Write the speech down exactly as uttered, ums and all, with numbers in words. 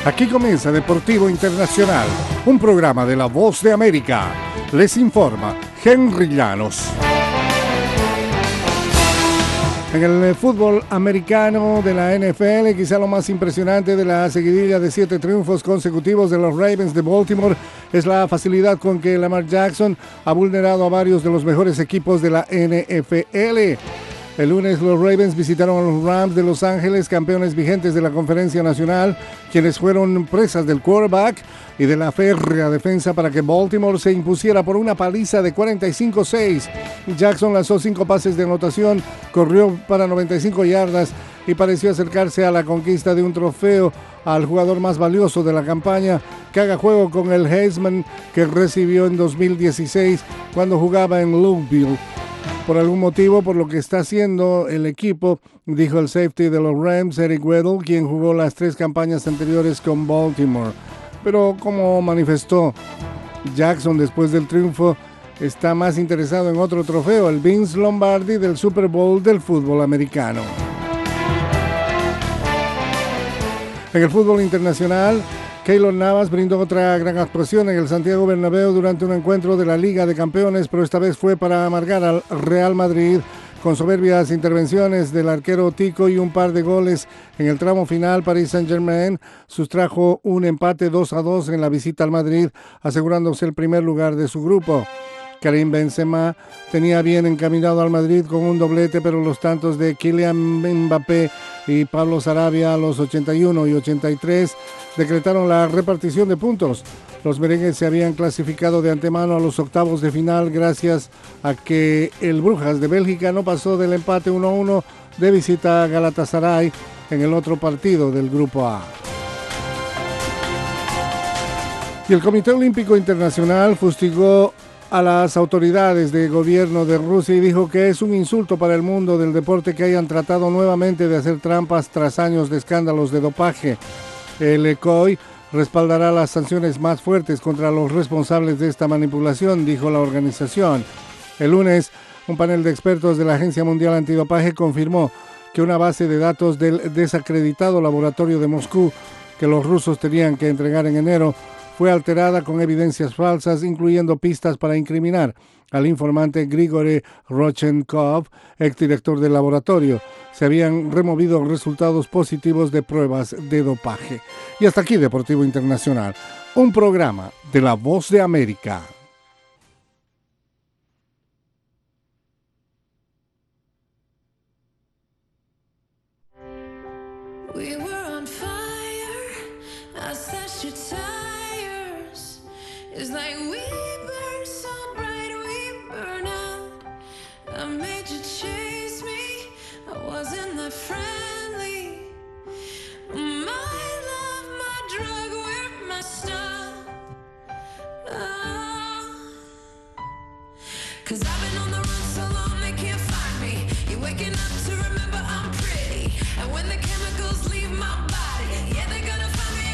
Aquí comienza Deportivo Internacional, un programa de La Voz de América. Les informa Henry Llanos. En el fútbol americano de la N F L, quizá lo más impresionante de la seguidilla de siete triunfos consecutivos de los Ravens de Baltimore es la facilidad con que Lamar Jackson ha vulnerado a varios de los mejores equipos de la N F L. El lunes los Ravens visitaron a los Rams de Los Ángeles, campeones vigentes de la Conferencia Nacional, quienes fueron presas del quarterback y de la férrea defensa para que Baltimore se impusiera por una paliza de cuarenta y cinco a seis. Jackson lanzó cinco pases de anotación, corrió para noventa y cinco yardas y pareció acercarse a la conquista de un trofeo al jugador más valioso de la campaña, que haga juego con el Heisman que recibió en dos mil dieciséis cuando jugaba en Louisville. Por algún motivo, por lo que está haciendo el equipo, dijo el safety de los Rams, Eric Weddle, quien jugó las tres campañas anteriores con Baltimore. Pero como manifestó Jackson después del triunfo, está más interesado en otro trofeo, el Vince Lombardi del Super Bowl del fútbol americano. En el fútbol internacional, Keylor Navas brindó otra gran actuación en el Santiago Bernabéu durante un encuentro de la Liga de Campeones, pero esta vez fue para amargar al Real Madrid con soberbias intervenciones del arquero Tico y un par de goles. En el tramo final, Paris Saint-Germain sustrajo un empate dos a dos en la visita al Madrid, asegurándose el primer lugar de su grupo. Karim Benzema tenía bien encaminado al Madrid con un doblete, pero los tantos de Kylian Mbappé y Pablo Sarabia a los ochenta y uno y ochenta y tres decretaron la repartición de puntos. Los merengues se habían clasificado de antemano a los octavos de final gracias a que el Brujas de Bélgica no pasó del empate uno a uno de visita a Galatasaray en el otro partido del Grupo A. Y el Comité Olímpico Internacional fustigó a las autoridades de gobierno de Rusia y dijo que es un insulto para el mundo del deporte que hayan tratado nuevamente de hacer trampas tras años de escándalos de dopaje. El E C O I respaldará las sanciones más fuertes contra los responsables de esta manipulación, dijo la organización. El lunes, un panel de expertos de la Agencia Mundial Antidopaje confirmó que una base de datos del desacreditado laboratorio de Moscú que los rusos tenían que entregar en enero fue alterada con evidencias falsas, incluyendo pistas para incriminar al informante Grigory Rodchenkov, exdirector del laboratorio. Se habían removido resultados positivos de pruebas de dopaje. Y hasta aquí Deportivo Internacional, un programa de La Voz de América. We were on fire, I slashed your tires. It's like we burn so bright, we burn out. I made you chase me, I wasn't that friendly. My love, my drug, we're messed up. Oh. Cause I've been on the run so long they can't find me. You're waking up to remember I'm pretty. And when the chemicals leave my body, yeah, they're gonna find me